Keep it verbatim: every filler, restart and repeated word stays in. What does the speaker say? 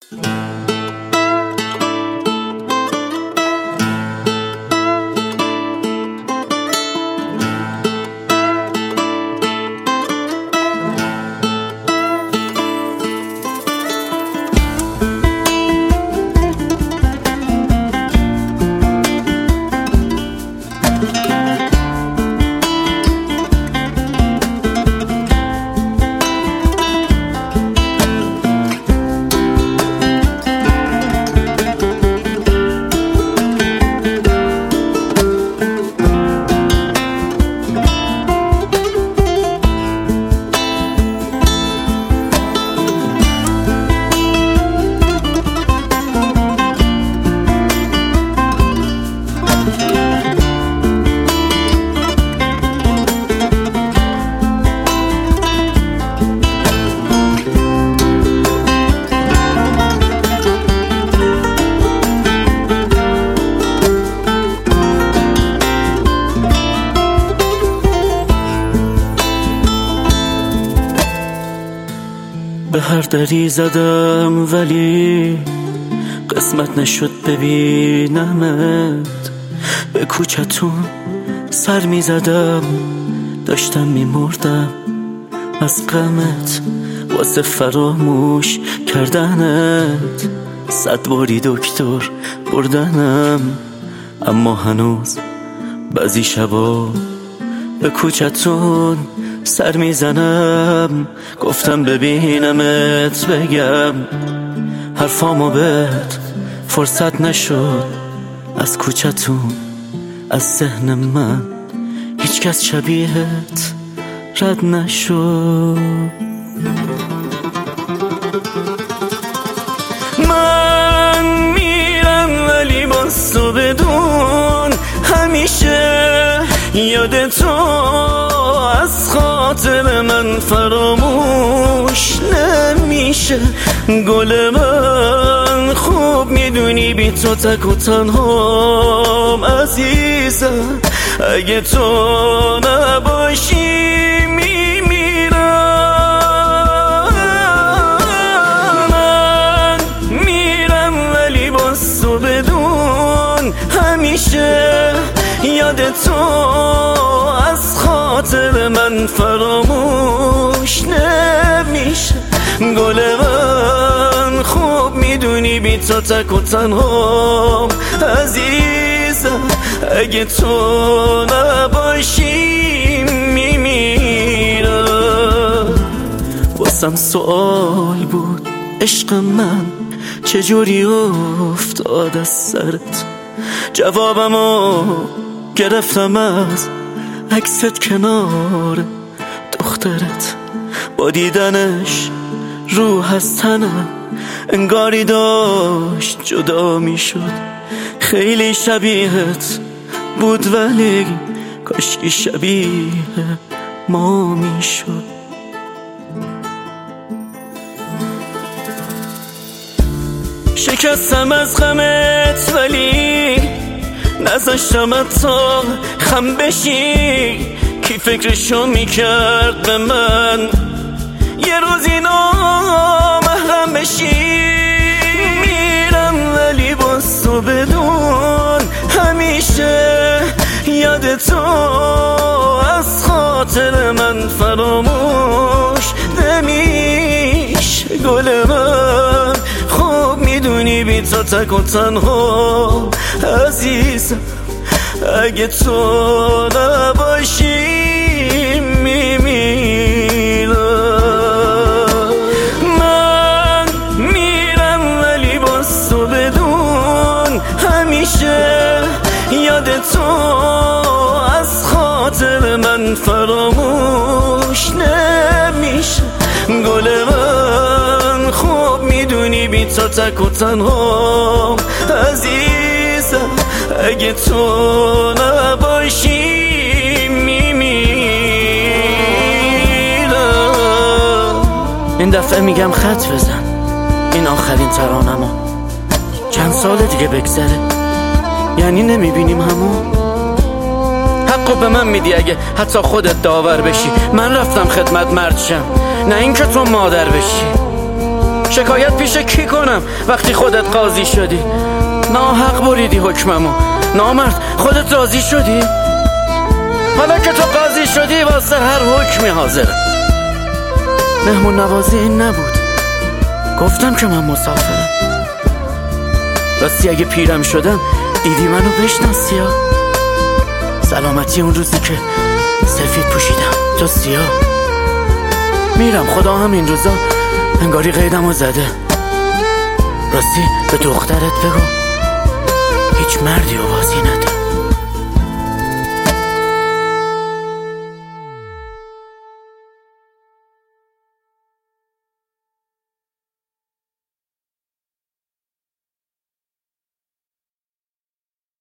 به هر دری زدم ولی قسمت نشد ببینمت. به کوچتون سر می زدم، داشتم می مردم از غمت واسه فراموش کردنت. صد باری دکتر بردنم، اما هنوز بعضی شبا به کوچتون سر میزنم. گفتم ببینمت بگم حرفامو بهت فرصت نشد. از کوچتون از ذهن من هیچ کس شبیهت رد نشد. من میرم ولی باز تو بدون همیشه یاد تو از خاطر من فراموش نمیشه. گل من خوب میدونی بی تو تک و تنهام عزیزم. اگه تو نباشی میمیرم. من میرم ولی باز تو بدون همیشه یاد تو از خاطر من فراموش نمیشه. گل من خوب میدونی بی تو تک و تنهام عزیزم. اگه تو نباشی میمیرم. واسم سوال بود عشق من چجوری افتاد از سرت. جوابمو گرفتم از عکست کنار دخترت. با دیدنش روح از تنم انگاری داشت جدا می شد. خیلی شبیهت بود ولی کاشکی شبیه ما می شد. شکستم از غمت ولی نذاشتم تا خم بشی. کی فکرشو میکرد به من یه روزی نامحرم بشی. میرم ولی باز تو بدون همیشه یاد تو از خاطر من فراموش نمیشه. گل من خوب میدونی بی تو تک و تنها عزیزم. اگه تو نباشی میمیرم. من میرم ولی باز تو بدون همیشه یاد تو از خاطر من فراموش نمیشه. گل من خوب میدونی بی تو تک و تنها عزیزم. اگه تو نباشی میمیرم. این دفعه میگم خط بزن، این آخرین ترانمو. چند سال دیگه بگذره یعنی نمیبینیم همون. حقو به من میدی اگه حتی خودت داور بشی. من رفتم خدمت مرد شم، نه این که تو مادر بشی. شکایت پیش کی کنم وقتی خودت قاضی شدی؟ ناحق بریدی حکممو. نامرد خودت راضی شدی؟ حالا که تو قاضی شدی واسه هر حکمی حاضرم. مهمون نوازی این نبود، گفتم که من مسافرم. راستی اگه پیرم شدم دیدی منو بشناسی ها؟ سلامتی اون روزی که سفید پوشیدم تو سیاه. میرم خدا هم این روزا انگاری قیدمو زده. راستی به دخترت بگو هیچ مردی رو بازی نده.